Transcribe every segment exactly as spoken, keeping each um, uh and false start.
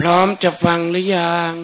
ร้อมจะฟังหรือยัง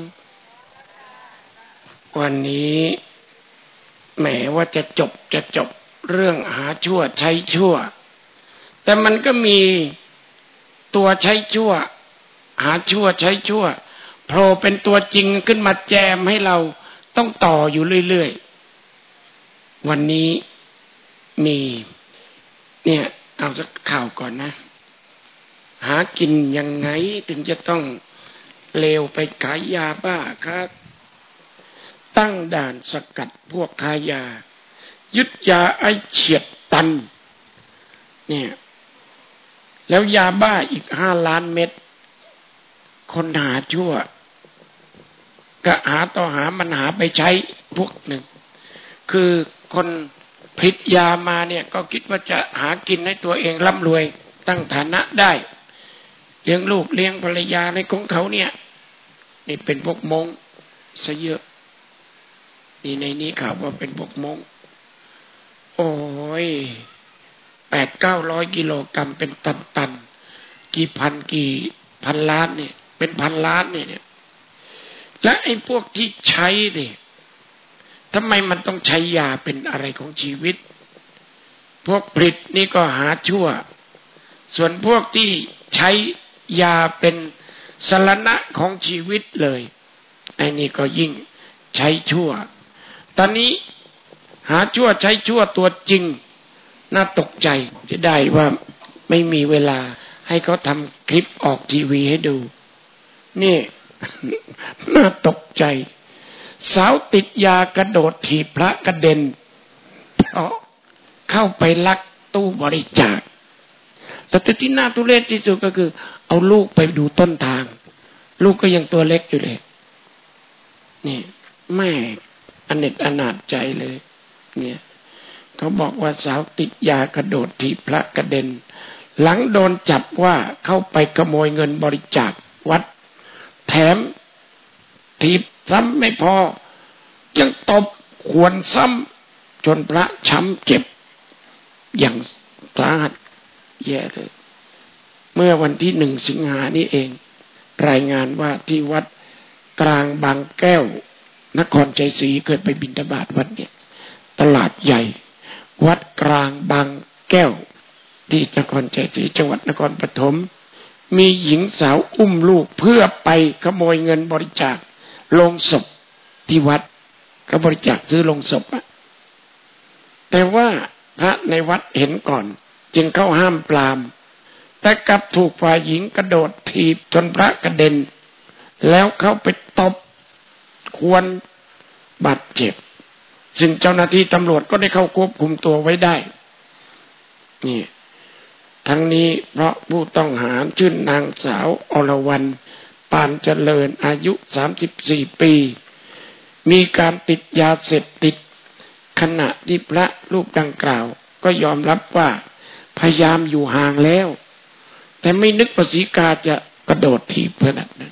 วันนี้แหมว่าจะจบจะจบเรื่องหาชั่วใช้ชั่วแต่มันก็มีตัวใช้ชั่วหาชั่วใช้ชั่วโผล่เป็นตัวจริงขึ้นมาแจมให้เราต้องต่ออยู่เรื่อยๆวันนี้มีเนี่ยเอาสักข่าวก่อนนะหากินยังไงถึงจะต้องเลวไปขายยาบ้าครับตั้งด่านสกัดพวกค้ายายึดยาไอเฉียดตันเนี่ยแล้วยาบ้าอีกห้าล้านเม็ดคนหาชั่วก็หาต่อหามันหาไปใช้พวกหนึ่งคือคนผลิตยามาเนี่ยก็คิดว่าจะหากินให้ตัวเองร่ำรวยตั้งฐานะได้เลี้ยงลูกเลี้ยงภรรยาในของเขาเนี่ยนี่เป็นพวกมงซะเยอะนี่ในนี้ข่าวว่าเป็นพวกมงโอ้ยแปดเก้าร้อยกิโลกรัมเป็นตันตันกี่พันกี่พันล้านเนี่ยเป็นพันล้านเนี่ยและไอ้พวกที่ใช้เนี่ยทำไมมันต้องใช้ยาเป็นอะไรของชีวิตพวกผลิตนี่ก็หาชั่วส่วนพวกที่ใช้ยาเป็นสรณะของชีวิตเลยไอ้นี่ก็ยิ่งใช้ชั่วตอนนี้หาชั่วใช้ชั่วตัวจริงน่าตกใจจะได้ว่าไม่มีเวลาให้เขาทำคลิปออกทีวีให้ดูนี่ น่าตกใจสาวติดยากระโดดถีบพระกระเด็นเพราะเข้าไปลักตู้บริจาคแต่ที่น่าทุเรศที่สุดก็คือเอาลูกไปดูต้นทางลูกก็ยังตัวเล็กอยู่เลยนี่แม่อเนจอนาถใจเลยเนี่ยเขาบอกว่าสาวติดยากระโดดถีบพระกระเด็นหลังโดนจับว่าเข้าไปขโมยเงินบริจาควัดแถมถีบซ้ำไม่พอยังตบขวนซ้ำจนพระช้ำเจ็บอย่างสาหัสแย่เลยเมื่อวันที่หนึ่งสิงหานี้เองรายงานว่าที่วัดกลางบางแก้วนครชัยศรีเคยไปบิณฑบาตวัดเนี่ยตลาดใหญ่วัดกลางบางแก้วที่นครชัยศรีจังหวัดนครปฐมมีหญิงสาวอุ้มลูกเพื่อไปขโมยเงินบริจาคโลงศพที่วัดก็บริจาคซื้อโลงศพอะแต่ว่าพระในวัดเห็นก่อนจึงเข้าห้ามปรามแต่กลับถูกฝ่ายหญิงกระโดดถีบจนพระกระเด็นแล้วเข้าไปตบควรบาดเจ็บซึ่งเจ้าหน้าที่ตำรวจก็ได้เข้าควบคุมตัวไว้ได้นี่ทั้งนี้เพราะผู้ต้องหาชื่อนางสาวอรวรรณปานเจริญอายุสามสิบสี่ปีมีการติดยาเสพติดขณะที่พระรูปดังกล่าวก็ยอมรับว่าพยายามอยู่ห่างแล้วแต่ไม่นึกว่าสีกาจะกระโดดถีบขนาดนั้น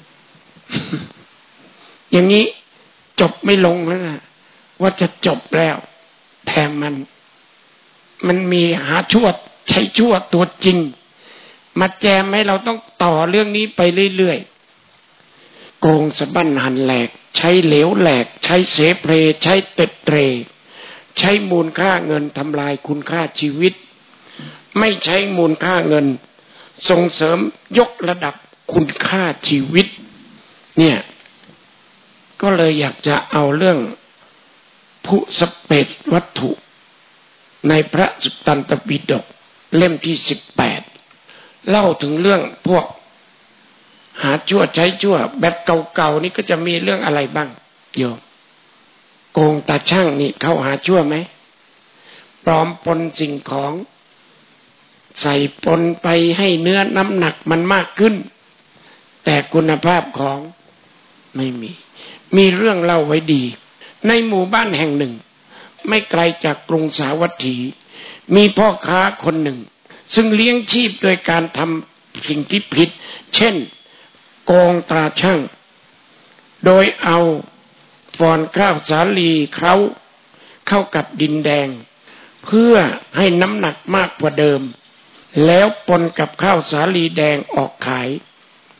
อย่างนี้จบไม่ลงแล้วนะว่าจะจบแล้วแถมมันมันมีหาชั่วใช้ชั่วตัวจริงมาแจมให้เราต้องต่อเรื่องนี้ไปเรื่อยๆโกงสะบั้นหันแหลกใช้เหลวแหลกใช้เสเพลใช้เต็ดเตรใช้มูลค่าเงินทำลายคุณค่าชีวิตไม่ใช้มูลค่าเงินส่งเสริมยกระดับคุณค่าชีวิตเนี่ยก็เลยอยากจะเอาเรื่องผู้สเปดวัตถุในพระสุตตันตปิฎกเล่มที่สิบแปดเล่าถึงเรื่องพวกหาชั่วใช้ชั่วแบบเก่าๆนี่ก็จะมีเรื่องอะไรบ้างโยมโกงตาช่างนี่เข้าหาชั่วไหมปลอมปนสิ่งของใส่ปนไปให้เนื้อน้ำหนักมันมากขึ้นแต่คุณภาพของไม่มีมีเรื่องเล่าไว้ดีในหมู่บ้านแห่งหนึ่งไม่ไกลจากกรุงสาวัตถีมีพ่อค้าคนหนึ่งซึ่งเลี้ยงชีพโดยการทำสิ่งที่ผิดเช่นโกงตราช่างโดยเอาฟอนข้าวสาลีเคล้าเข้ากับดินแดงเพื่อให้น้ำหนักมากกว่าเดิมแล้วปนกับข้าวสาลีแดงออกขาย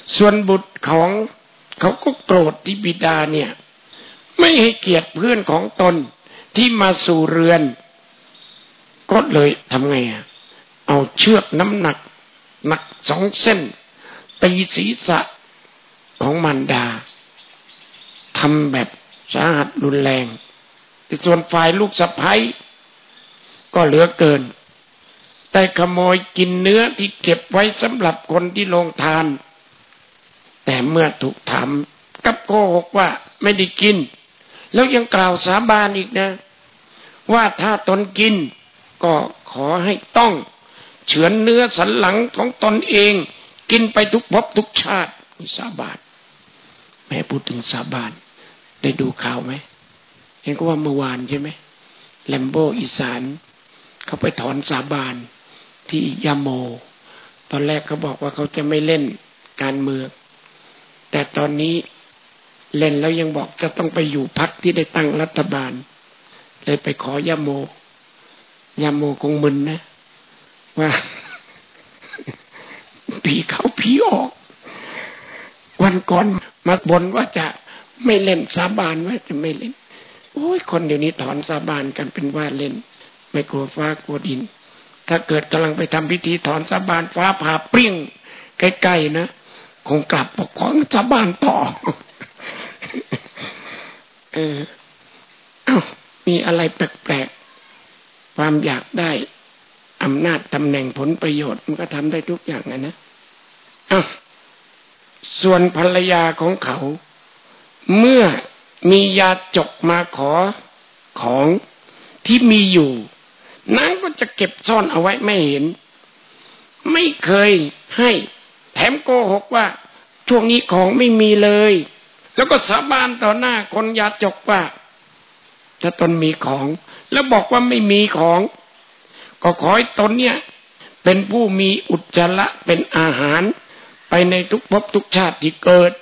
ส่วนบุตรของเขาก็โกรธที่บิดาเนี่ยไม่ให้เกียรติเพื่อนของตนที่มาสู่เรือนก็เลยทำไงอ่ะเอาเชือกน้ำหนักหนักสองเส้นตีศีรษะของมารดาทำแบบสาหัสรุนแรงส่วนฝ่ายลูกสะใภ้ก็เหลือเกินแต่ขโมยกินเนื้อที่เก็บไว้สำหรับคนที่ลงทานแต่เมื่อถูกถามกับโกหกว่าไม่ได้กินแล้วยังกล่าวสาบานอีกนะว่าถ้าตนกินก็ขอให้ต้องเฉือนเนื้อสันหลังของตนเองกินไปทุกภพทุกชาตินี่สาบานแม่พูดถึงสาบานได้ดูข่าวไหมเห็นก็ว่าเมื่อวานใช่ไหมแลมโบอีสานเขาไปถอนสาบานที่ยาโมตอนแรกเขาบอกว่าเขาจะไม่เล่นการเมืองแต่ตอนนี้เล่นแล้วยังบอกจะต้องไปอยู่พรรคที่ได้ตั้งรัฐบาลเลยไปขอยาโมยาโมคงมึนนะว่าผีเข้าผีออกวันก่อนมาบ่นว่าจะไม่เล่นสาบานว่าจะไม่เล่นโอ้ยคนเดี๋ยวนี้ถอนสาบานกันเป็นว่าเล่นไม่กลัวฟ้ากลัวดินถ้าเกิดกำลังไปทำพิธีถอนสาบานฟ้าผ่าเปรี้ยงใกล้ๆนะคงกลับปกครองสาบานต่อเออเอ้ามีอะไรแปลกๆความอยากได้อำนาจตำแหน่งผลประโยชน์มันก็ทำได้ทุกอย่างนะนะเอ้าส่วนภรรยาของเขาเมื่อมียาจกมาขอของที่มีอยู่นางก็จะเก็บซ่อนเอาไว้ไม่เห็นไม่เคยให้แถมโกหกว่าช่วงนี้ของไม่มีเลยแล้วก็สาบานต่อหน้าคนยาจกว่าถ้าตนมีของแล้วบอกว่าไม่มีของก็ขอให้ตนเนี่ยเป็นผู้มีอุจจาระเป็นอาหารไปในทุกภพทุกชาติที่เกิด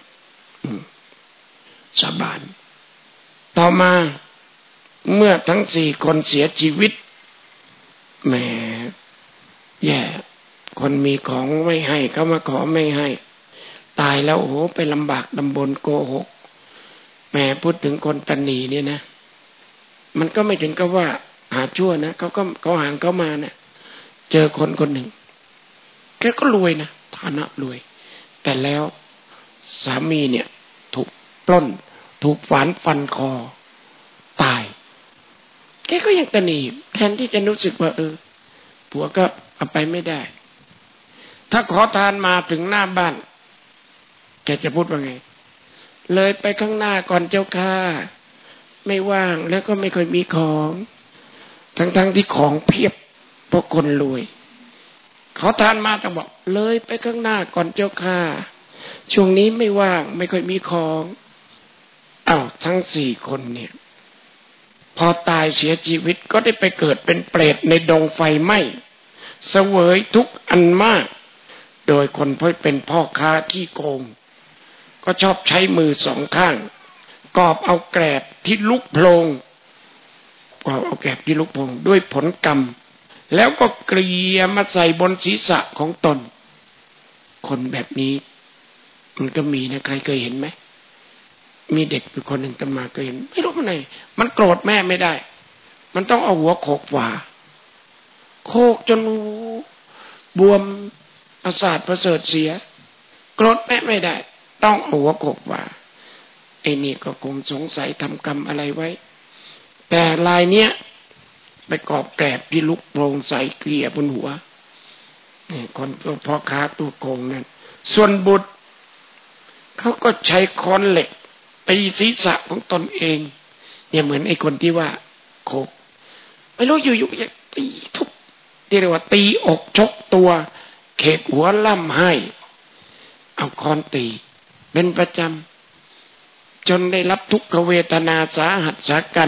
สาบานต่อมาเมื่อทั้งสี่คนเสียชีวิตแหมแย่คนมีของไม่ให้เขามาขอไม่ให้ตายแล้วโอ้โหไปลำบากลำบนโกหกแหมพูดถึงคนตนีเนี่ยนะมันก็ไม่ถึงกับว่าหาชั่วนะเขาก็เขาห่างเขามานะเจอคนคนหนึ่งแกก็รวยนะฐานะรวยแต่แล้วสามีเนี่ยถูกปล้นถูกฝานฟันคอตายแกก็ยังตนีแทนที่จะรู้สึกว่าเออผัวก็เอาไปไม่ได้ถ้าขอทานมาถึงหน้าบ้านแกจะพูดว่าไงเลยไปข้างหน้าก่อนเจ้าค่ะไม่ว่างแล้วก็ไม่ค่อยมีของทั้งๆ ท, ที่ของเพียบเพราะคนรวยเขาทานมาต้องบอกเลยไปข้างหน้าก่อนเจ้าค่ะช่วงนี้ไม่ว่างไม่ค่อยมีของอ้าวทั้งสี่คนเนี่ยพอตายเสียชีวิตก็ได้ไปเกิดเป็นเปรตในดงไฟไหม้เสวยทุกข์อันมากโดยคนเพื่อเป็นพ่อค้าขี้โกงก็ชอบใช้มือสองข้างกอบเอาแกลบที่ลุกโพลงกอบเอาแกลบที่ลุกโพลงด้วยผลกรรมแล้วก็เกลี่ยมาใส่บนศีรษะของตนคนแบบนี้มันก็มีนะใครเคยเห็นไหมมีเด็กเป็นคนหนึ่งตมาเคยเห็นไม่รู้มันไหนมันโกรธแม่ไม่ได้มันต้องเอาหัวโขกฝาโขกจนบวมประสาทประเสริฐเสียโกรธแม่ไม่ได้ต้องเอาหัวโขกฝาไอ้นี่ก็คงสงสัยทำกรรมอะไรไว้แต่ลายเนี้ยไปกอบแกลบที่ลุกโพลงใส่เกลี่ยบนหัวนี่คนพ่อค้าตัวโกงนั่นส่วนบุตรเขาก็ใช้ค้อนเหล็กตีศีรษะของตนเองเนี่ยเหมือนไอ้คนที่ว่าโขกไม่รู้อยู่ๆอยากตีทุบที่เรียกว่าตีอกชกตัวเขกหัวล่ำให้เอาค้อนตีเป็นประจำจนได้รับทุกขเวทนาสาหัสสากัน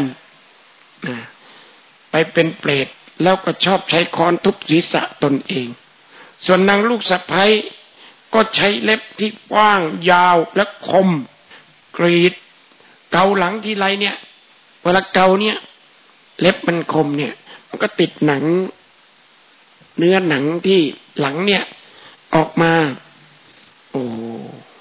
ไปเป็นเปรตแล้วก็ชอบใช้ค้อนทุบศีรษะตนเองส่วนนางลูกสะใภ้ก็ใช้เล็บที่กว้างยาวและคมกรีดเกาหลังทีไรเนี่ยเวลาเกาเนี่ยเล็บมันคมเนี่ยมันก็ติดหนังเนื้อหนังที่หลังเนี่ยออกมาโอ้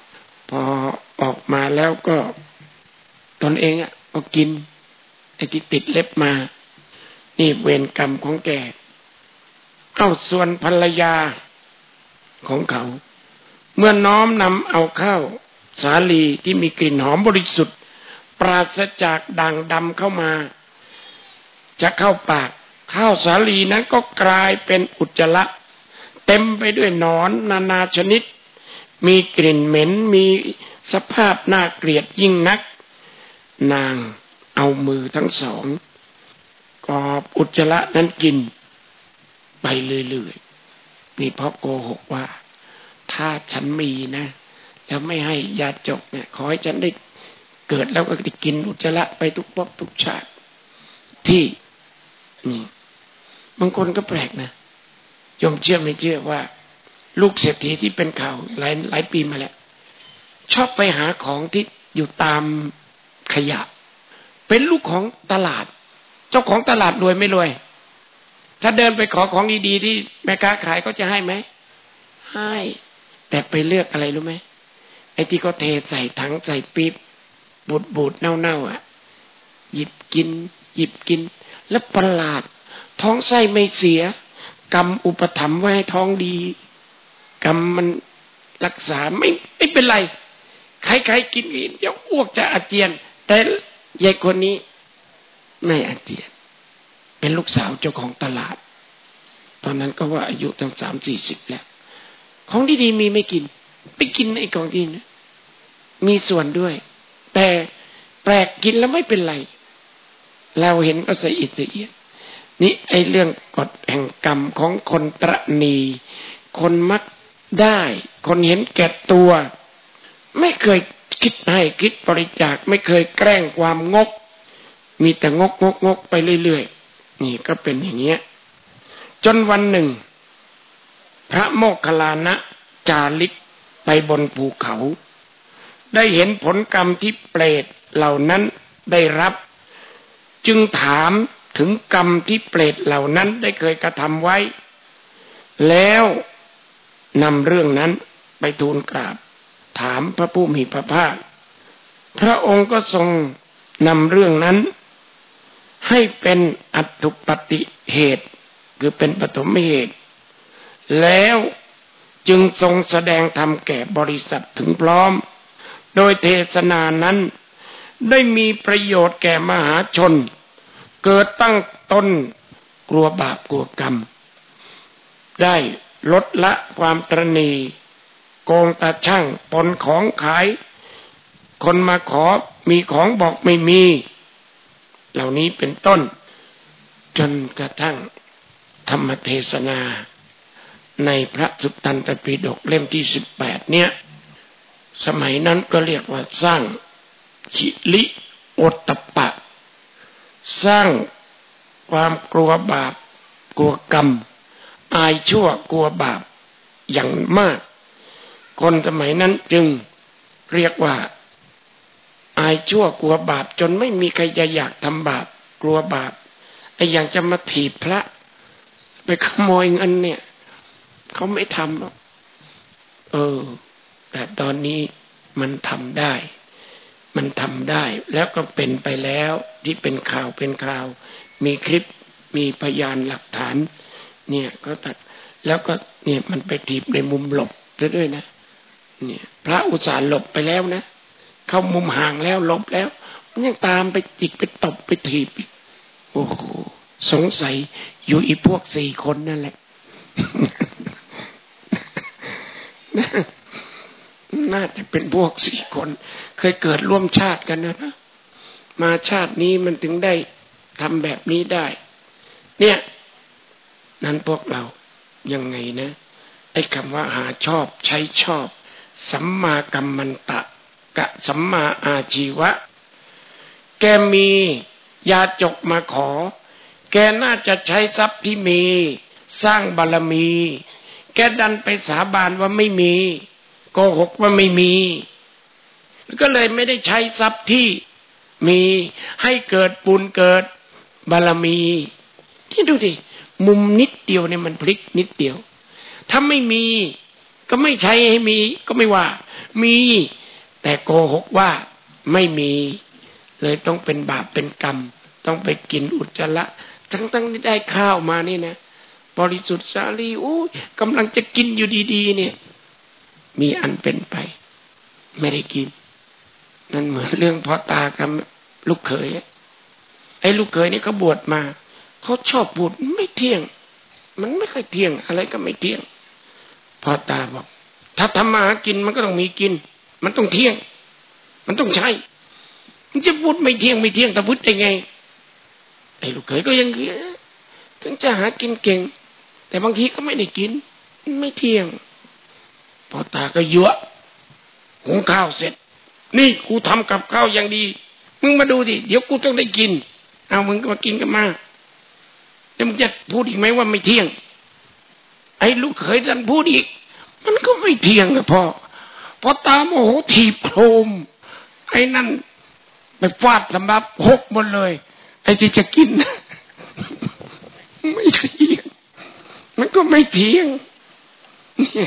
ออกมาแล้วก็ตนเองอ่ะก็กินไอ้ที่ติดเล็บมานี่เวรกรรมของแกเอ้าส่วนภรรยาของเขาเมื่อน้อมนำเอาข้าวสาลีที่มีกลิ่นหอมบริสุทธิ์ปราศจากด่างดำเข้ามาจะเข้าปากข้าวสาลีนั้นก็กลายเป็นอุจจาระเต็มไปด้วยหนอนนานาชนิดมีกลิ่นเหม็นมีสภาพน่าเกลียดยิ่งนักนางเอามือทั้งสองกอบอุจจาระนั้นกินไปเรื่อยๆนี่เพราะโกหกว่าถ้าฉันมีนะจะไม่ให้ยาจกเนี่ยขอให้ฉันได้เกิดแล้วก็ได้กินอุจจาระไปทุกภพทุกชาติที่นี่บางคนก็แปลกนะยมเชื่อไม่เชื่อว่าลูกเศรษฐีที่เป็นข่าวหลายหลายปีมาแล้วชอบไปหาของที่อยู่ตามขยะเป็นลูกของตลาดเจ้าของตลาดรวยไม่รวยถ้าเดินไปขอของดีๆที่แม่ค้าขายก็จะให้ไหมให้แต่ไปเลือกอะไรรู้ไหมไอ้ที่ก็เทใส่ถังใส่ปี๊บบูดบูดเน่าๆอ่ะหยิบกินหยิบกินแล้วประหลาดท้องไส้ไม่เสียกรรมอุปถัมภ์ไว้ให้ท้องดีกรรมมันรักษาไม่ไม่เป็นไรใครๆกินกินเดี๋ยวอ้วกจะอาเจียนแต่ยายคนนี้ไม่อาเจียนเป็นลูกสาวเจ้าของตลาดตอนนั้นก็ว่าอายุตั้งสามสี่สิบแล้วของดีๆมีไม่กินไปกินไอ้ของดีนะมีส่วนด้วยแต่แปลกกินแล้วไม่เป็นไรเราเห็นก็สะอิดสะเอียดนี่ไอ้เรื่องกฎแห่งกรรมของคนตระหนี่คนมักได้คนเห็นแก่ตัวไม่เคยคิดให้คิดบริจาคไม่เคยแกล้งความงกมีแต่งกงกงกไปเรื่อยๆนี่ก็เป็นอย่างเงี้ยจนวันหนึ่งพระโมคคัลลานะจาริกไปบนภูเขาได้เห็นผลกรรมที่เปรตเหล่านั้นได้รับจึงถามถึงกรรมที่เปรตเหล่านั้นได้เคยกระทำไว้แล้วนำเรื่องนั้นไปทูลกราบถามพระผู้มีพระภาคพระองค์ก็ทรงนำเรื่องนั้นให้เป็นอัตถุปฏิเหตุคือเป็นปฐมเหตุแล้วจึงทรงแสดงธรรมแก่บริษัทถึงพร้อมโดยเทศนานั้นได้มีประโยชน์แก่มหาชนเกิดตั้งต้นกลัวบาปกลัวกรรมได้ลดละความตระหนี่โกงตาช่างปนของขายคนมาขอมีของบอกไม่มีเหล่านี้เป็นต้นจนกระทั่งธรรมเทศนาในพระสุตตันตปิฎกเล่มที่สิบแปดเนี่ยสมัยนั้นก็เรียกว่าสร้างหิริโอตตัปปะสร้างความกลัวบาปกลัวกรรมอายชั่วกลัวบาปอย่างมากคนสมัยนั้นจึงเรียกว่าอายชั่วกลัวบาปจนไม่มีใครจะอยากทำบาปกลัวบาปไอ้อย่างจะมาถีบพระไปขโมยเงินเนี่ยเขาไม่ทำหรอกเออแต่ตอนนี้มันทำได้มันทำได้แล้วก็เป็นไปแล้วที่เป็นข่าวเป็นคราวมีคลิปมีพยานหลักฐานเนี่ยก็ตัดแล้วก็เนี่ยมันไปถีบในมุมหลบด้วยนะเนี่ยพระอุตส่าห์หลบไปแล้วนะเข้ามุมห่างแล้วหลบแล้วมันยังตามไปจิกไปตบไปถีบโอ้โหสงสัยอยู่อีพวกสี่คนนั่นแหละ น่าจะเป็นพวกสี่คนเคยเกิดร่วมชาติกันนะนะมาชาตินี้มันถึงได้ทำแบบนี้ได้เนี่ยนั้นพวกเรายังไงนะไอ้คำว่าหาชอบใช้ชอบสัมมากัมมันตะกะสัมมาอาชีวะแกมียาจกมาขอแกน่าจะใช้ทรัพย์ที่มีสร้างบารมีแกดันไปสาบานว่าไม่มีโกหกว่าไม่มีก็เลยไม่ได้ใช้ทรัพย์ที่มีให้เกิดบุญเกิดบารมีที่ดูดิมุมนิดเดียวเนี่ยมันพลิกนิดเดียวถ้าไม่มีก็ไม่ใช้ให้มีก็ไม่ว่ามีแต่โกหกว่าไม่มีเลยต้องเป็นบาปเป็นกรรมต้องไปกินอุจจาระทั้งๆที่ได้ข้าวมานี่นะบริสุทธิ์สาลีโอ้ยกำลังจะกินอยู่ดีๆเนี่ยมีอันเป็นไปไม่ได้กินนั่นเหมือนเรื่องพ่อตากับลูกเขยไอ้ลูกเขยนี่เขาบวชมาเขาชอบพูดไม่เที่ยงมันไม่ค่อยเที่ยงอะไรก็ไม่เที่ยงพ่อตาบอกถ้าทำมาหากินมันก็ต้องมีกินมันต้องเที่ยงมันต้องใช้มันจะพูดไม่เที่ยงไม่เที่ยงแต่พูดได้ไงไอ้ลูกเขยก็ยังถึงจะหากินเก่งแต่บางทีก็ไม่ได้กินไม่เที่ยงพ่อตาก็ยั่วหุงข้าวเสร็จนี่กูทำกับข้าวอย่างดีมึงมาดูดิเดี๋ยวกูต้องได้กินเอามึงก็มากินกันมาแล้วมึงจะพูดอีกไหมว่าไม่เที่ยงไอ้ลูกเขยดันพูดอีกมันก็ไม่เที่ยงนะพ่อพอตาโมโหถีบโครมไอ้นั่นไปฟาดสำรับหกหมดเลยไอ้ที่จะกินไม่เที่ยงมันก็ไม่เที่ยงเนี่ย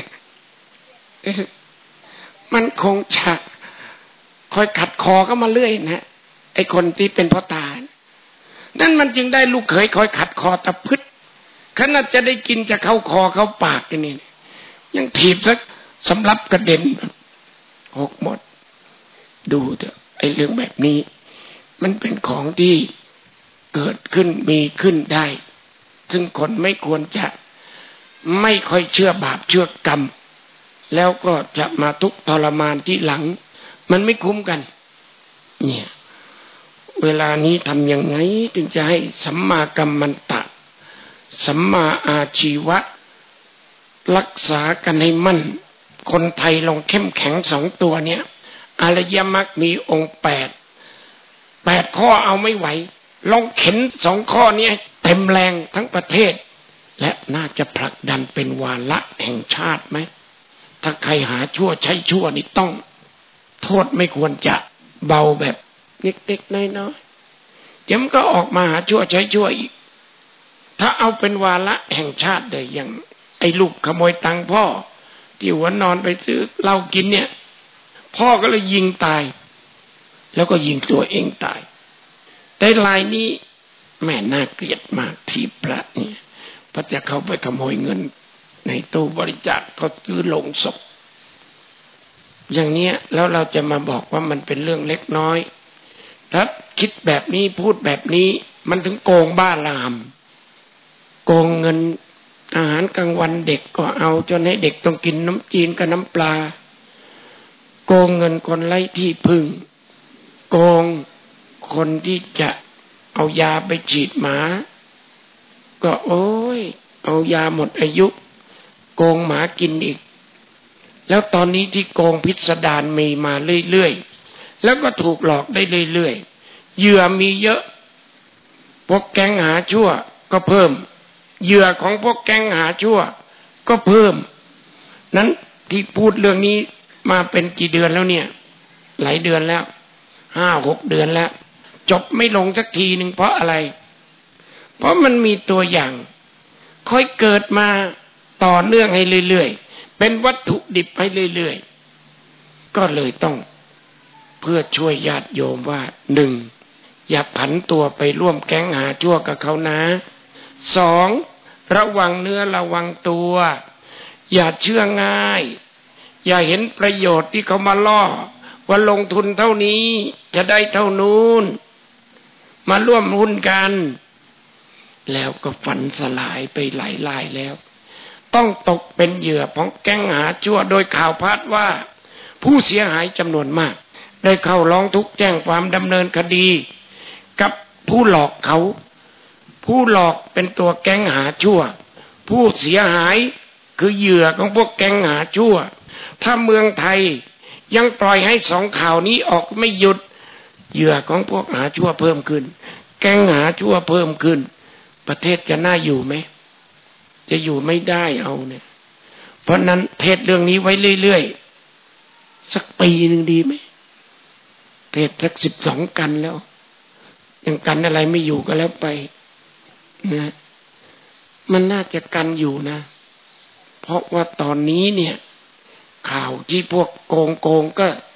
มันคงจะคอยขัดคอก็มาเรื่อยนะไอ้คนที่เป็นพ่อตานั่นมันจึงได้ลูกเขยคอยขัดคอตะพึดขนาดจะได้กินจะเข้าคอเข้าปากกันนี่ยังถีบสักสำรับกระเด็นหกหมดดูเถอะไอ้เรื่องแบบนี้มันเป็นของที่เกิดขึ้นมีขึ้นได้ซึ่งคนไม่ควรจะไม่ค่อยเชื่อบาปเชื่อกรรมแล้วก็จะมาทุกข์ทรมานที่หลังมันไม่คุ้มกันเนี่ยเวลานี้ทำยังไงถึงจะให้สัมมากัมมันตะสัมมาอาชีวะรักษากันให้มั่นคนไทยลองเข้มแข็งสองตัวเนี้ยอริยมรรคมีองค์แปดแปดข้อเอาไม่ไหวลองเข็นสองข้อนี้เต็มแรงทั้งประเทศและน่าจะผลักดันเป็นวาระแห่งชาติไหมถ้าใครหาชั่วใช้ชั่วนี่ต้องโทษไม่ควรจะเบาแบบเล็กๆน้อยๆเดี๋ยวมันก็ออกมาหาชั่วใช้ชั่วอีกถ้าเอาเป็นวาระแห่งชาติเลยอย่างไอ้ลูกขโมยตังค์พ่อที่หัวนอนไปซื้อเหล้ากินเนี่ยพ่อก็เลยยิงตายแล้วก็ยิงตัวเองตายแต่รายนี้แม่น่าเกลียดมากที่พระเนี่ยพระจะเข้าไปขโมยเงินในตู้บริจาคก็ซื้อโลงศพอย่างเนี้ยแล้วเราจะมาบอกว่ามันเป็นเรื่องเล็กน้อยถ้าคิดแบบนี้พูดแบบนี้มันถึงโกงบ้าลามโกงเงินอาหารกลางวันเด็กก็เอาจนให้เด็กต้องกินน้ำจีนกับน้ำปลาโกงเงินคนไร้ที่พึ่งโกงคนที่จะเอายาไปฉีดหมาก็โอ้ยเอายาหมดอายุโกงหมากินอีกแล้วตอนนี้ที่โกงพิสดารมีมาเรื่อยๆแล้วก็ถูกหลอกได้เรื่อยๆเหยื่อมีเยอะพวกแก๊งหาชั่วก็เพิ่มเหยื่อของพวกแก๊งหาชั่วก็เพิ่มนั้นที่พูดเรื่องนี้มาเป็นกี่เดือนแล้วเนี่ยหลายเดือนแล้วห้าหกเดือนแล้วจบไม่ลงสักทีหนึ่งเพราะอะไรเพราะมันมีตัวอย่างค่อยเกิดมาต่อเนื่องให้เรื่อยๆเป็นวัตถุดิบให้เรื่อยๆก็เลยต้องเพื่อช่วยญาติโยมว่าหนึ่งอย่าผันตัวไปร่วมแก๊งหาชั่วกับเขานะสองระวังเนื้อระวังตัวอย่าเชื่อง่ายอย่าเห็นประโยชน์ที่เขามาล่อว่าลงทุนเท่านี้จะได้เท่านู้นมาร่วมหุ้นกันแล้วก็ฝันสลายไปหลายรายแล้วต้องตกเป็นเหยื่อของแก๊งหาชั่วโดยข่าวพาดว่าผู้เสียหายจำนวนมากได้เข้าร้องทุกข์แจ้งความดำเนินคดีกับผู้หลอกเขาผู้หลอกเป็นตัวแก๊งหาชั่วผู้เสียหายคือเหยื่อของพวกแก๊งหาชั่วถ้าเมืองไทยยังปล่อยให้สองข่าวนี้ออกไม่หยุดเหยื่อของพวกหาชั่วเพิ่มขึ้นแก๊งหาชั่วเพิ่มขึ้นประเทศจะน่าอยู่ไหมจะอยู่ไม่ได้เอาเนี่ยเพราะนั้นเทศเรื่องนี้ไว้เรื่อยๆสักปีหนึ่งดีไหมเทศสักสิบสองกันแล้วยังกันอะไรไม่อยู่ก็แล้วไปนะมันน่าจะกันอยู่นะเพราะว่าตอนนี้เนี่ยข่าวที่พวกโกงโกงก็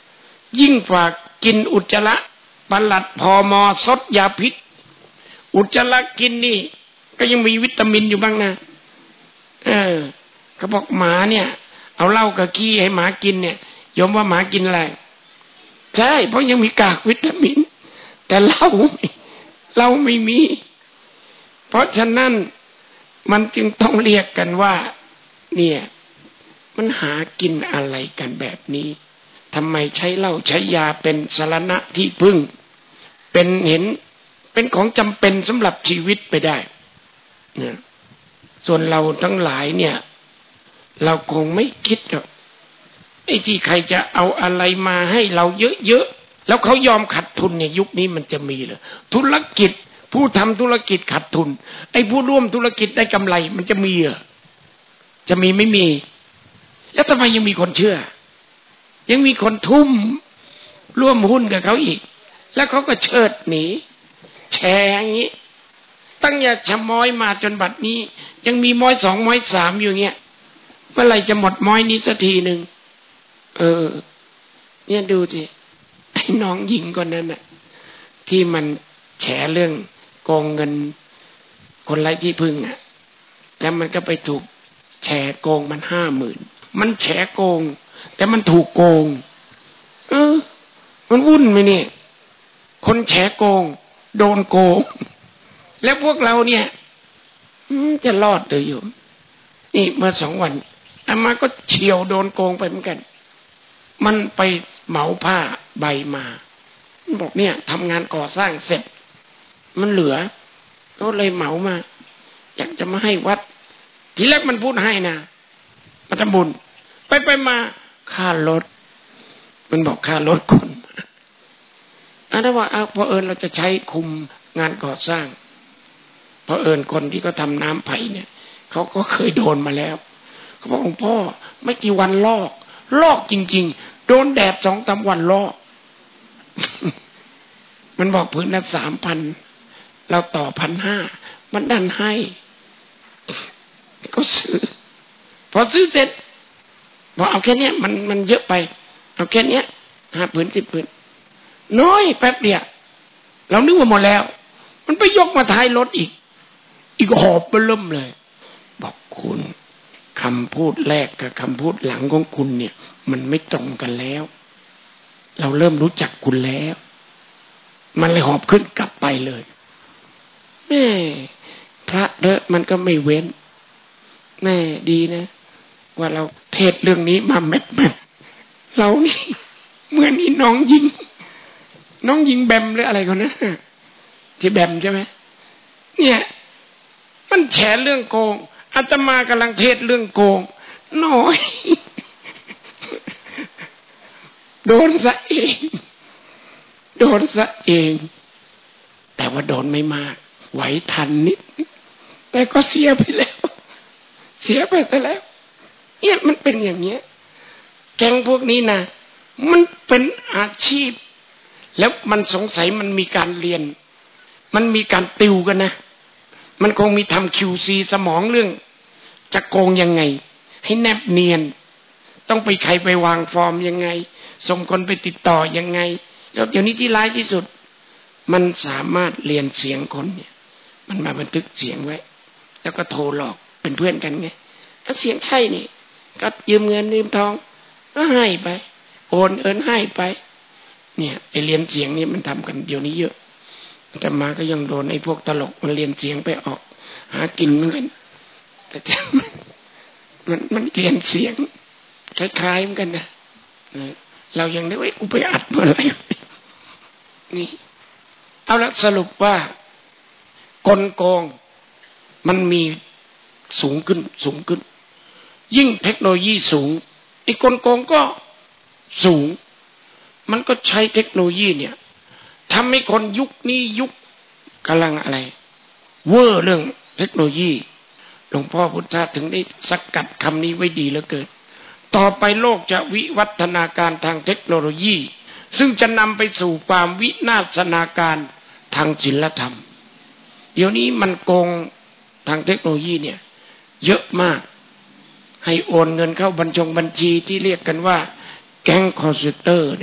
ยิ่งกว่ากินอุจจาระปลัดพมซดยาพิษอุจจาระกินนี่ก็ยังมีวิตามินอยู่บ้างนะเออเขาบอกหมาเนี่ยเอาเหล้ากับขี้ให้หมากินเนี่ยยอมว่าหมากินอะไรใช่เพราะยังมีกากวิตามินแต่เหล้าเหล้าไม่มีเพราะฉะนั้นมันจึงต้องเรียกกันว่าเนี่ยมันหากินอะไรกันแบบนี้ทำไมใช้เหล้าใช้ยาเป็นสรณะที่พึ่งเป็นเห็นเป็นของจำเป็นสำหรับชีวิตไปได้เนี่ยส่วนเราทั้งหลายเนี่ยเราคงไม่คิดหรอกไอ้ที่ใครจะเอาอะไรมาให้เราเยอะๆแล้วเขายอมขาดทุนเนี่ยยุคนี้มันจะมีเหรอธุรกิจผู้ทำธุรกิจขาดทุนไอ้ผู้ร่วมธุรกิจได้กำไรมันจะมีเหรอจะมีไม่มีแล้วทำไมยังมีคนเชื่อยังมีคนทุ่มร่วมหุ้นกับเขาอีกแล้วเขาก็เชิดหนีแชร์อย่างนี้ตั้งแต่ชะม้อยมาจนบัดนี้ยังมีม้อยสองม้อยสามอยู่เงี้ยเมื่อไหร่จะหมดม้อยนี้สักทีหนึ่งเออเนี่ยดูสิไอ้น้องหญิงคนนั้นน่ะที่มันแฉเรื่องโกงเงินคนไร้ที่พึ่งอ่ะแล้วมันก็ไปถูกแฉโกงมันห้าหมื่นมันแฉโกงแต่มันถูกโกงเออมันวุ่นไหมเนี่ยคนแฉโกงโดนโกงแล้วพวกเราเนี่ยจะรอดหรืออยู่นี่เมื่อสองวันอามาก็เฉียวโดนโกงไปเหมือนกันมันไปเหมาผ้าใบมามันบอกเนี่ยทำงานก่อสร้างเสร็จมันเหลือก็เลยเหมามาอยากจะมาให้วัดทีแรกมันพูดให้นะมาทำบุญไปไปมาค่ารถมันบอกค่ารถคนอันนั้นว่าเอาพอเอิญเราจะใช้คุมงานก่อสร้างพอเอิญคนที่เขาทำน้ำไผ่เนี่ยเขาก็เคยโดนมาแล้วเขาบอกหลวงพ่อไม่กี่วันลอกลอกจริงๆโดนแดดสองสามวันลอก มันบอกพื้นละสามพันเราต่อพันห้ามันดันให้ก็ซื้อพอซื้อเสร็จบอกเอาแค่นี้มันมันเยอะไปเอาแค่นี้ห้าผืนสิบผืนน้อยแป๊บเดียวเรานึกว่าหมดแล้วมันไปยกมาท้ายรถอีกอีกหอบเบิ่มเลยบอกคุณคำพูดแรกกับคำพูดหลังของคุณเนี่ยมันไม่ตรงกันแล้วเราเริ่มรู้จักคุณแล้วมันเลยหอบขึ้นกลับไปเลยแม่พระเด้อมันก็ไม่เว้นแม่ดีนะว่าเราเทศเรื่องนี้มาแมทแมทเรานี่เหมือนนี่น้องยิงน้องยิงแบมหรืออะไรกันนะที่แบมใช่ไหมเนี่ยมันแฉเรื่องโกงอาตมากำลังเทศเรื่องโกงน้อยโดนซะเองโดนซะเองแต่ว่าโดนไม่มากไหวทันนิดแต่ก็เสียไปแล้วเสียไปซะแล้วเนี่ยมันเป็นอย่างเงี้ยแก๊งพวกนี้นะมันเป็นอาชีพแล้วมันสงสัยมันมีการเรียนมันมีการติวกันนะมันคงมีทำ คิว ซี สมองเรื่องจะโกงยังไงให้แนบเนียนต้องไปใครไปวางฟอร์มยังไงส่งคนไปติดต่อยังไงแล้วเดี๋ยวนี้ที่ร้ายที่สุดมันสามารถเรียนเสียงคนเนี่ยมันมาบันทึกเสียงไว้แล้วก็โทรหลอกเป็นเพื่อนกันไงถ้าเสียงใช่นี่ก็ยืมเงินยืมทองก็ให้ไปโอนเอินให้ไปเนี่ยไอเรียนเสียงนี่มันทำกันเดี๋ยวนี้เยอะแต่มาก็ยังโดนไอ้พวกตลกมันเรียนเสียงไปออกหากินเหมือนกันแต่มันมันเรียนเสียงคล้ายๆเหมือนกันนะเรายังได้ว่ากูไปอัดเมื่อไหร่นี่เอาละสรุปว่ากลโกงมันมีสูงขึ้นสูงขึ้นยิ่งเทคโนโลยีสูงไอ้กลโกงก็สูงมันก็ใช้เทคโนโลยีเนี่ยทำให้คนยุคนี้ยุคกำลังอะไรเวอร์เรื่องเทคโนโลยีหลวงพ่อพุทธะถึงได้สกัดคำนี้ไว้ดีเหลือเกินต่อไปโลกจะวิวัฒนาการทางเทคโนโลยีซึ่งจะนำไปสู่ความวินาศนาการทางศีลธรรมเดี๋ยวนี้มันโกงทางเทคโนโลยีเนี่ยเยอะมากให้โอนเงินเข้าบัญชงบัญชีที่เรียกกันว่าแก๊งคอร์เซนเตอร์เนี่ย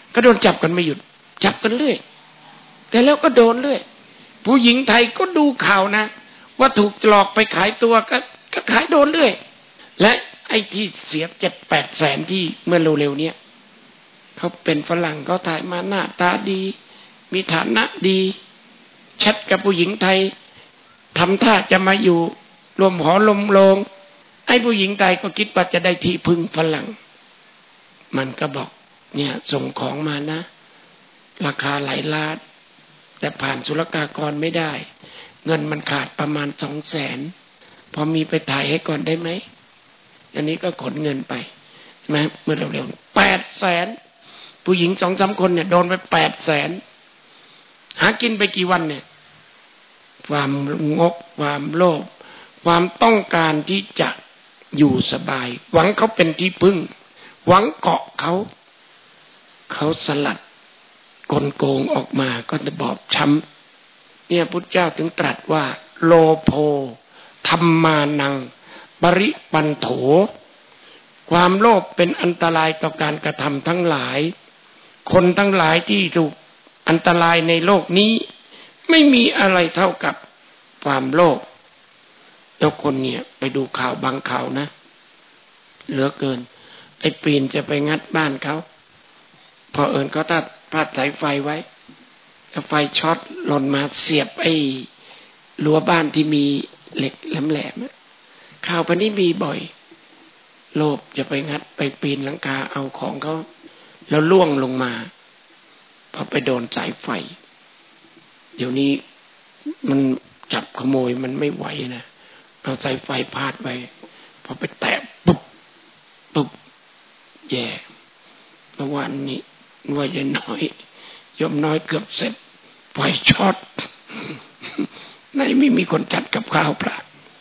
ก็โดนจับกันไม่หยุดจับกันเรื่อยแต่แล้วก็โดนเรื่อยผู้หญิงไทยก็ดูข่าวนะว่าถูกหลอกไปขายตัวก็ก็ขายโดนเรื่อยและไอ้ที่เสียเจ็ดแปดแสนที่เมื่อเร็วๆเนี้ยเขาเป็นฝรั่งเขาถ่ายมาหน้าตาดีมีฐานะดีแชทกับผู้หญิงไทยทำท่าจะมาอยู่รวมหอลมโลงไอ้ผู้หญิงไทยก็คิดว่าจะได้ที่พึ่งฝรั่งมันก็บอกเนี่ยส่งของมานะราคาหลายล้านแต่ผ่านศุลกากรไม่ได้เงินมันขาดประมาณสองแสนพอมีไปถ่ายให้ก่อนได้ไหมอันนี้ก็ขนเงินไปใช่ไหมเมื่อเร็วๆแปดแสนผู้หญิงสองสามคนเนี่ยโดนไปแปดแสนหากินไปกี่วันเนี่ยความงกความโลภความต้องการที่จะอยู่สบายหวังเขาเป็นที่พึ่งหวังเกาะเขาเขาสลัดกลโกงออกมาก็จะบอบช้ำเนี่ยพุทธเจ้าถึงตรัสว่าโลโภธัมมานังปริปันโถความโลภเป็นอันตรายต่อการกระทำทั้งหลายคนทั้งหลายที่ถูกอันตรายในโลกนี้ไม่มีอะไรเท่ากับความโลภแล้วคนเนี่ยไปดูข่าวบางข่าวนะเหลือเกินไอ้ปีนจะไปงัดบ้านเขาพอเอิญเขาตัดพาดสายไฟไว้ถ้าไฟช็อตหล่นมาเสียบไอ้รั้วบ้านที่มีเหล็กแหลมๆข่าวพันนี้มีบ่อยโลภจะไปงัดไปปีนหลังคาเอาของเขาแล้วล่วงลงมาพอไปโดนสายไฟเดี๋ยวนี้มันจับขโมยมันไม่ไหวนะเอาสายไฟพาดไว้พอไปแตะปุ๊บปุ๊บแย่เมื่อวานนี้ว่าจะน้อยยมน้อยเกือบเสร็จไฟช็อตไหนไม่มีคนจัดกับข้าวพระ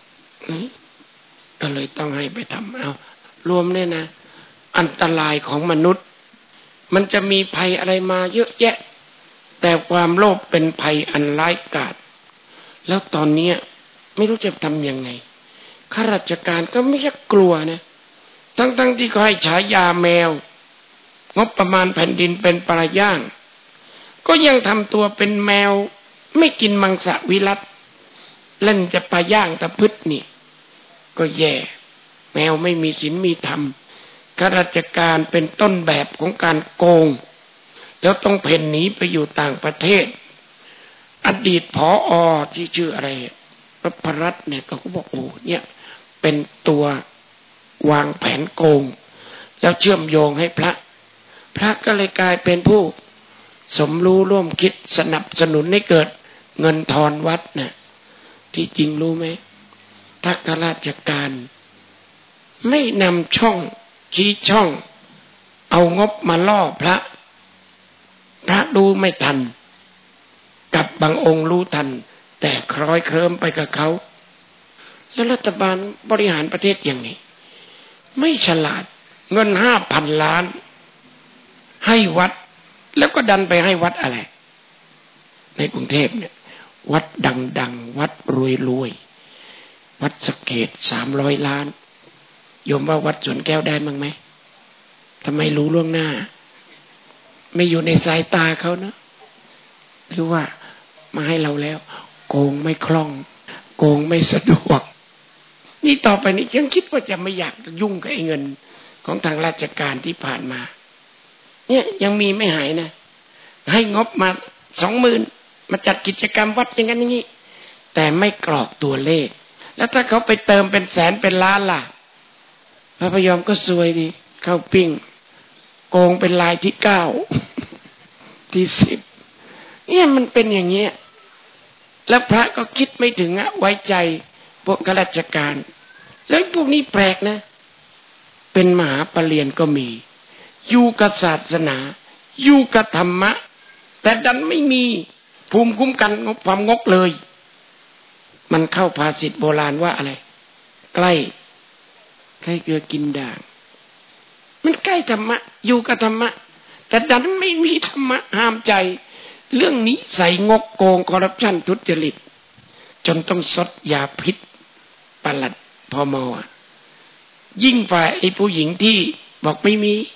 ก็เลยต้องให้ไปทำเอารวมเนี่ยนะอันตรายของมนุษย์มันจะมีภัยอะไรมาเยอะแยะแต่ความโลภเป็นภัยอันร้ายกาจแล้วตอนนี้ไม่รู้จะทำยังไงข้าราชการก็ไม่อยากกลัวนะทั้งๆที่เขาให้ฉายาแมวงบประมาณแผ่นดินเป็นปลาย่างก็ยังทำตัวเป็นแมวไม่กินมังสวิรัติเล่นจะปลาย่างตะพึดนี่ก็แย่แมวไม่มีศีลมีธรรมข้าราชการเป็นต้นแบบของการโกงแล้วต้องเพ่นหนีไปอยู่ต่างประเทศอดีตผอ.ที่ชื่ออะไรรัพรัตน์เนี่ยก็เขาบอกโอ้เนี่ยเป็นตัววางแผนโกงแล้วเชื่อมโยงให้พระพระก็เลยกลายเป็นผู้สมรู้ร่วมคิดสนับสนุนให้เกิดเงินทอนวัดน่ะที่จริงรู้ไหมถ้าข้าราชการไม่นำช่องชี้ช่องเอางบมาล่อพระพระดูไม่ทันกับบางองค์รู้ทันแต่คล้อยเคลิ้มไปกับเขาแล้วรัฐบาลบริหารประเทศอย่างนี้ไม่ฉลาดเงินห้าพันล้านให้วัดแล้วก็ดันไปให้วัดอะไรในกรุงเทพเนี่ยวัดดังๆวัดรวยๆวัดสะเกษสามร้อยล้านโยมว่าวัดสวนแก้วได้มั้งไหมทำไมรู้ล่วงหน้าไม่อยู่ในสายตาเขานะหรือว่ามาให้เราแล้วโกงไม่คล่องโกงไม่สะดวกนี่ต่อไปนี้ยังคิดว่าจะไม่อยากยุ่งกับไอ้เงินของทางราชการที่ผ่านมาเนี่ยยังมีไม่หายนะให้งบมาสองหมื่นมาจัดกิจกรรมวัดอย่างนั้นอย่างนี้แต่ไม่กรอกตัวเลขแล้วถ้าเขาไปเติมเป็นแสนเป็นล้านล่ะพระพยอมก็ซวยดีเข้าปิ้งโกงเป็นลายที่เก้าที่สิบเนี่ยมันเป็นอย่างเงี้ยแล้วพระก็คิดไม่ถึงอะไว้ใจพวกข้าราชการแล้วพวกนี้แปลกนะเป็นมหาปรริญญาก็มีอยู่กับศาสนาอยู่กับธรรมะแต่ดันไม่มีภูมิคุ้มกันความงกเลยมันเข้าภาษิตโบราณว่าอะไรใกล้ใกล้เกลือกินด่างมันใกล้ธรรมะอยู่กับธรรมะแต่ดันไม่มีธรรมะห้ามใจเรื่องนี้ใส่งกโกงคอร์รัปชันทุจริตจนต้องซดยาพิษปลัดพม.ยิ่งฝ่ายไอ้ผู้หญิงที่บอกไม่มี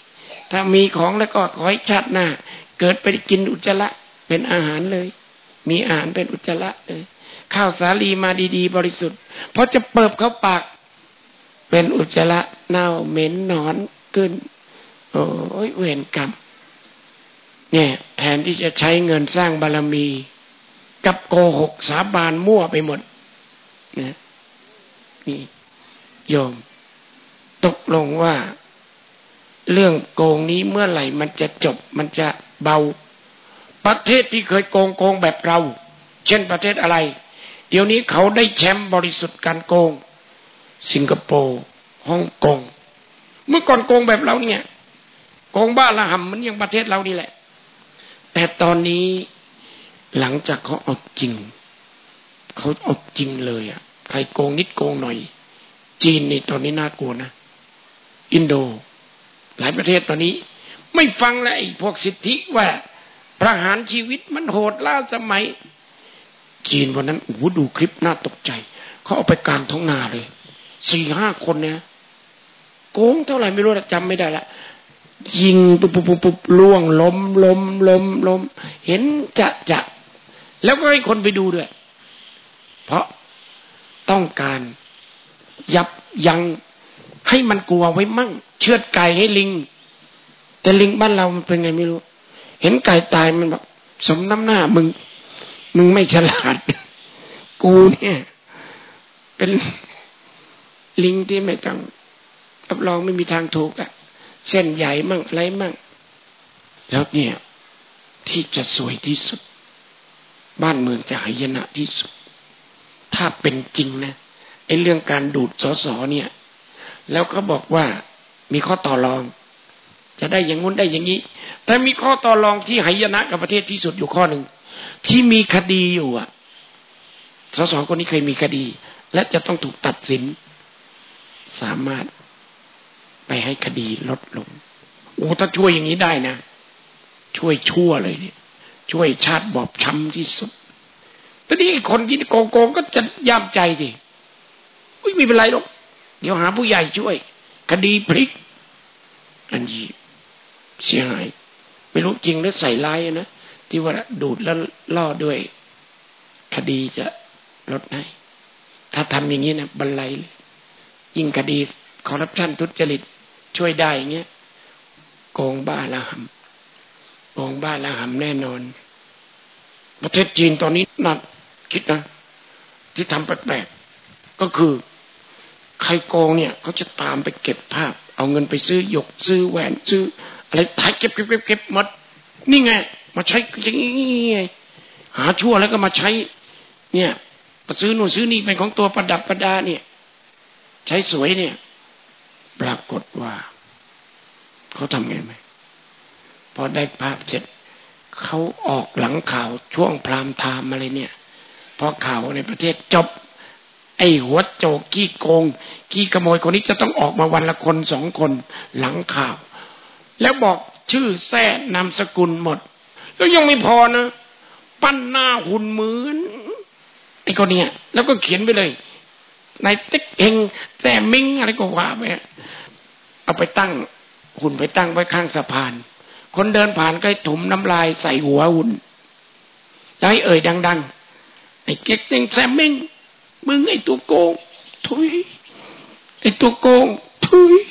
ถ้ามีของแล้วก็ขอให้ชาติหน้าเกิดไปกินอุจจาระเป็นอาหารเลยมีอาหารเป็นอุจจาระเลยข้าวสาลีมาดีๆบริสุทธิ์พอจะเปิบเข้าปากเป็นอุจจาระเน่าเหม็นหนอนขึ้นโอ้ยเวรกรรมเนี่ยแทนที่จะใช้เงินสร้างบารมีกับโกหกสาบานมั่วไปหมดนะนี่โยมตกลงว่าเรื่องโกงนี้เมื่อไหร่มันจะจบมันจะเบาประเทศที่เคยโกงโกงแบบเราเช่นประเทศอะไรเดี๋ยวนี้เขาได้แชมป์บริสุทธิ์การโกงสิงคโปร์ฮ่องกงเมื่อก่อนโกงแบบเราเนี่ยโกงบ้าระห่ำมันยังประเทศเรานี่แหละแต่ตอนนี้หลังจากเขาเอาจริงเขาเอาจริงเลยอ่ะใครโกงนิดโกงหน่อยจีนนี่ตอนนี้น่ากลัวนะอินโดหลายประเทศตอนนี้ไม่ฟังแล้วไอ้พวกสิทธิว่าประหารชีวิตมันโหดล้าสมัยจีนวันนั้นโอ้โหดูคลิปน่าตกใจเขาเอาไปกลางท้องนาเลยสี่ห้าคนเนี่ยโกงเท่าไหร่ไม่รู้จำไม่ได้ละยิงปุ๊บปุ๊บปุ๊บปุ๊บล่วงล้มล้มล้มล้มเห็นจะจะแล้วก็ให้คนไปดูด้วยเพราะต้องการยับยั้งให้มันกลัวไว้มั่งเชือดไก่ให้ลิงแต่ลิงบ้านเรามันเป็นไงไม่รู้เห็นไก่ตายมันแบบสมน้ำหน้ามึงมึงไม่ฉลาดกูเนี่ยเป็นลิงที่ไม่ต้องรับรองไม่มีทางถูกอ่ะเส้นใหญ่มั่งอะไรมั่งแล้วเนี่ยที่จะสวยที่สุดบ้านเมืองจะหายนะที่สุดถ้าเป็นจริงนะไอ้เรื่องการดูดสสเนี่ยแล้วก็บอกว่ามีข้อต่อรองจะได้อย่างงู้นได้อย่างนี้แต่มีข้อต่อรองที่หายนะกับประเทศที่สุดอยู่ข้อหนึ่งที่มีคดีอยู่อ่ะสสคนนี้เคยมีคดีและจะต้องถูกตัดสินสามารถไปให้คดีลดลงโอ้ถ้าช่วยอย่างนี้ได้นะช่วยชั่วเลยเนี่ยช่วยชาติบอบช้ำที่สุดตอนนี้คนที่โกงโกงก็จะย่ามใจดิอุ้ยไม่เป็นไรหรอกเดี๋ยวหาผู้ใหญ่ช่วยคดีพลิกอันนี้เสียหายไม่รู้จริงหรือใส่ร้ายนะที่ว่าดูดแล้วล่อด้วยคดีจะลดให้ถ้าทำอย่างนี้นะบรรลัยเลยยิ่งคดีคอร์รัปชันทุจริตช่วยได้อย่างเงี้ยโกงบ้าละหำโกงบ้าละหำแน่นอนประเทศจีนตอนนี้น่าคิดนะที่ทำแปลกๆก็คือใครโกงเนี่ยเขาจะตามไปเก็บภาพเอาเงินไปซื้อหยกซื้อแหวนซื้ออะไรถ่ายเก็บเก็บเก็บเก็บหมดนี่ไงมาใช้อย่างนี้ไงหาชั่วแล้วก็มาใช้เนี่ยมาซื้อนู่นซื้อนี่เป็นของตัวประดับประดาเนี่ยใช้สวยเนี่ยปรากฏว่าเขาทำไงไหมพอได้ภาพเสร็จเขาออกหลังข่าวช่วงพรามไทม์อะไรเนี่ยพอข่าวในประเทศจบไอ้หัวโจกขี้โกงขี้ขโมยคนนี้จะต้องออกมาวันละคนสองคนหลังข่าวแล้วบอกชื่อแท้นามสกุลหมดแล้วยังไม่พอนะปั้นหน้าหุ่นเหมือนไอ้คนเนี้ยแล้วก็เขียนไปเลยนายเต็กเฮงแต่มิงอะไรก็ว่าไปเอาไปตั้งหุ่นไปตั้งไว้ข้างสะพานคนเดินผ่านก็ให้ถมน้ำลายใส่หัวหุ่นแล้วให้เอ่ยดังๆไอ้เก๊กเต็งแซมมิงมึงไอ้ตัวโกงทุยไอ้ตัวโกงทุย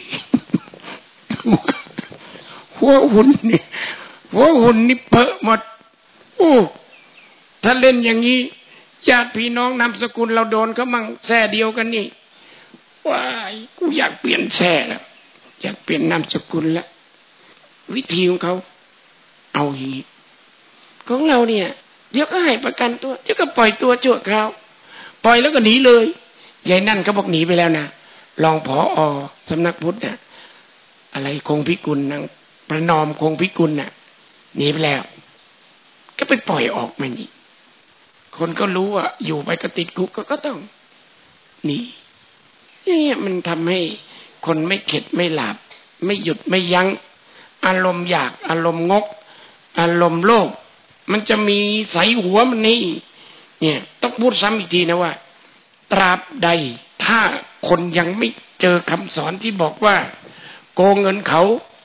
หัวหุ่นนี่หัวหุ่นนี่เปอะหมดโอ้ถ้าเล่นอย่างนี้ญาติพี่น้องนามสกุลเราโดนเขามั่งแซ่เดียวกันนี่ว้ายกูอยากเปลี่ยนแซ่แล้วอยากเปลี่ยนนามสกุลแล้ววิธีของเขาเอาอย่างนี้ของเราเนี่ยเดี๋ยวก็ให้ประกันตัวเดี๋ยวก็ปล่อยตัวชั่วคราวปล่อยแล้วก็หนีเลยยายนั่นเขาบอกหนีไปแล้วนะรองผอ.สำนักพุทธน่ะอะไรคงพิกุลนางประนอมคงพิกุลน่ะหนีไปแล้วก็ไปปล่อยออกมานี่คนก็รู้ว่าอยู่ไปก็ติดคุกก็ต้องหนีอย่างเงี้ยมันทำให้คนไม่เข็ดไม่หลับไม่หยุดไม่ยั้งอารมณ์อยากอารมณ์งกอารมณ์โลภมันจะมีใส่หัวมันนี่เนี่ยต้องพูดซ้ำอีกทีนะว่าตราบใดถ้าคนยังไม่เจอคำสอนที่บอกว่าโกงเงินเขา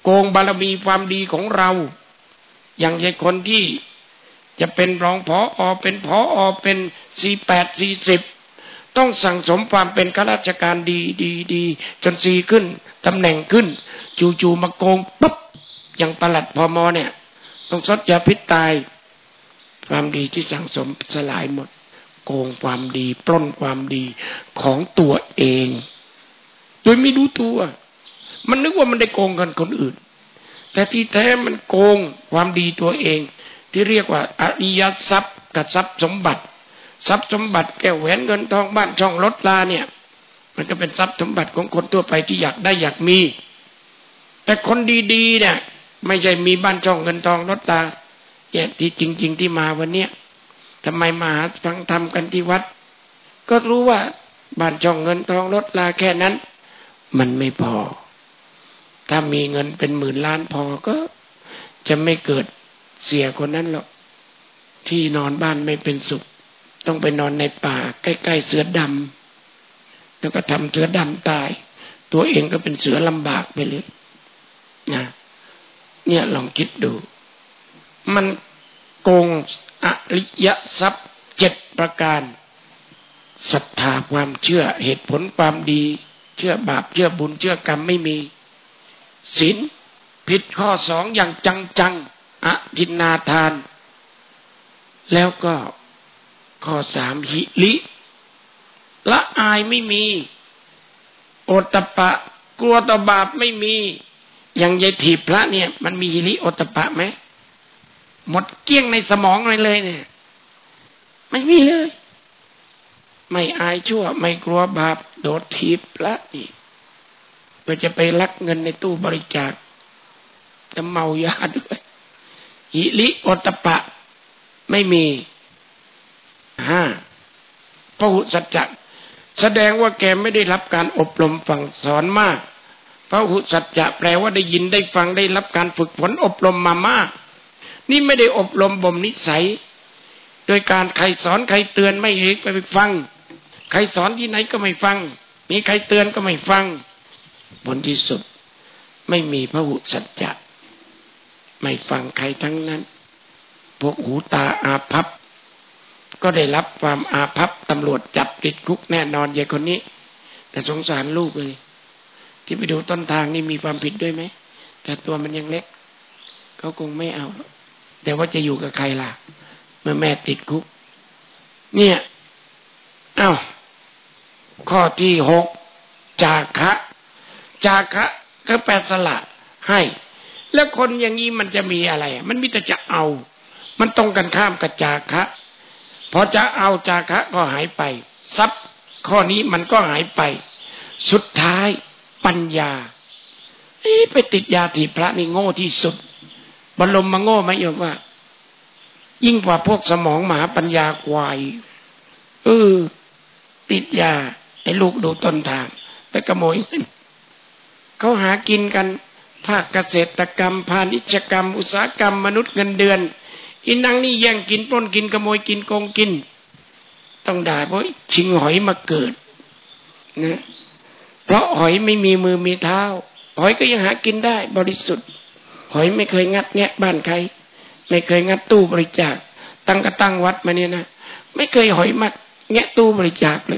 โกงบารมีความดีของเราอย่างใช่คนที่จะเป็นรองผออเป็นผออเป็นสี่แปดสี่สิบต้องสั่งสมความเป็นข้าราชการดีดีดีจนซีขึ้นตำแหน่งขึ้นจู่ๆมาโกงปุ๊บอย่างปลัดพมเนี่ยต้องซดยาพิษตายความดีที่สั่งสมสลายหมดโกงความดีปล้นความดีของตัวเองโดยไม่รู้ตัวมันนึกว่ามันได้โกงกันคนอื่นแต่ที่แท้มันโกงความดีตัวเองที่เรียกว่าอริยทรัพย์กับทรัพย์สมบัติทรัพย์สมบัติแก้วแหวนเงินทองบ้านช่องรถลาเนี่ยมันก็เป็นทรัพย์สมบัติของคนทั่วไปที่อยากได้อยากมีแต่คนดีๆเนี่ยไม่ใช่มีบ้านช่องเงินทองรถลาเนี่ยที่จริงๆที่มาวันเนี้ยทำไมมาหาฟังธรรมกันที่วัดก็รู้ว่าบ้านช่องเงินทองรถลาแค่นั้นมันไม่พอถ้ามีเงินเป็นหมื่นล้านพอก็จะไม่เกิดเสียคนนั้นหรอกที่นอนบ้านไม่เป็นสุขต้องไปนอนในป่าใกล้ๆเสือดำแล้วก็ทำเสือดำตายตัวเองก็เป็นเสือลำบากไปเลยนะเนี่ยลองคิดดูมันโกงอริยทรัพย์เจ็ดประการศรัทธาความเชื่อเหตุผลความดีเชื่อบาปเชื่อบุญเชื่อกรรมไม่มีศีลผิดข้อสองอย่างจังๆอทินนาทานแล้วก็ข้อสามหิริละอายไม่มีโอตตัปปะกลัวต่อบาปไม่มีอย่างยายถีบพระเนี่ยมันมีหิริโอตตัปปะไหมหมดเกลี้ยงในสมองเลยเลยเนี่ยไม่มีเลยไม่อายชั่วไม่กลัวบาปโดดถีบพระนี่เพื่อจะไปลักเงินในตู้บริจาคจะเมายาด้วยหิริโอตตัปปะไม่มีห้าพหุสัจจะแสดงว่าแกไม่ได้รับการอบรมสั่งสอนมากพหุสัจจะแปลว่าได้ยินได้ฟังได้รับการฝึกฝนอบรมมามากนี่ไม่ได้อบรมบ่มนิสัยโดยการใครสอนใครเตือนไม่เอกไปไปฟังใครสอนที่ไหนก็ไม่ฟังมีใครเตือนก็ไม่ฟังผลที่สุดไม่มีพหุสัจจะไม่ฟังใครทั้งนั้นพวกหูตาอาภัพก็ได้รับความอาภัพตำรวจจับติดคุกแน่นอนยายคนนี้แต่สงสารลูกเลยที่ไปดูต้นทางนี่มีความผิดด้วยไหมแต่ตัวมันยังเล็กเขาคงไม่เอาแต่ว่าจะอยู่กับใครล่ะเมื่อแม่ติดคุกเนี่ยอ้าวข้อที่หกจาคะจาคะก็แปลสละให้แล้วคนอย่างนี้มันจะมีอะไรมันมีแต่จะเอามันตรงกันข้ามกับจาคะพอจะเอาจาคะก็หายไปทรัพย์ข้อนี้มันก็หายไปสุดท้ายปัญญาเอ๊ะไปติดยาถีบพระนี่โง่ที่สุดบรมมาโง่ไหมโยมว่ายิ่งกว่าพวกสมองหมาปัญญาควายเออติดยาไอ้ลูกดูต้นทางไปขโมยเงินเขาหากินกันภาคเกษตรกรรมพาณิชยกรรมอุตสาหกรรมมนุษย์เงินเดือนอินนังนี่แย่งกินปล้นกินขโมยกินโกงกินต้องด่าเพราะชิงหอยมาเกิดนะเพราะหอยไม่มีมือมีเท้าหอยก็ยังหากินได้บริสุทธิ์หอยไม่เคยงัดแงะบ้านใครไม่เคยงัดตู้บริจาคตั้งกระตั้งวัดมาเนี่ยนะไม่เคยหอยมาแงะตู้บริจาคเลย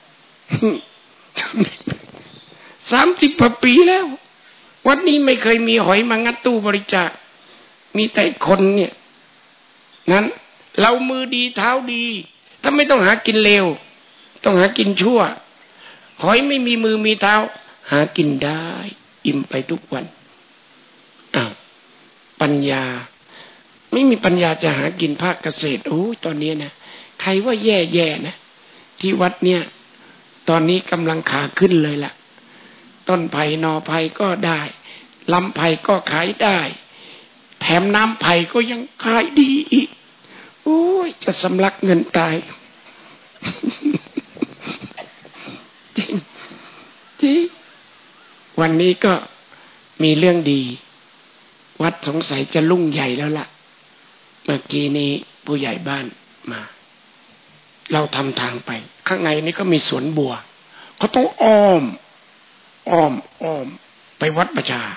สามสิบกว่าปีแล้ววัดนี้ไม่เคยมีหอยมางัดตู้บริจาคมีแต่คนเนี่ยนั้นเรามือดีเท้าดีถ้าไม่ต้องหากินเลวต้องหากินชั่วหอยไม่มีมือมีเท้าหากินได้อิ่มไปทุกวันอ้าวปัญญาไม่มีปัญญาจะหากินภาคเกษตรโอ้ตอนนี้นะใครว่าแย่ๆนะที่วัดเนี่ยตอนนี้กำลังขาขึ้นเลยล่ะต้นไผ่นอไผ่ก็ได้ลำไผ่ก็ขายได้แถมน้ำไผ่ก็ยังขายดีอีกโอ้ยจะสำลักเงินตาย จริงจริงวันนี้ก็มีเรื่องดีวัดสงสัยจะรุ่งใหญ่แล้วล่ะเมื่อกี้นี้ผู้ใหญ่บ้านมาเราทำทางไปข้างในนี้ก็มีสวนบัวเขาต้องอ้อมอ้อมอ้อมไปวัดประชา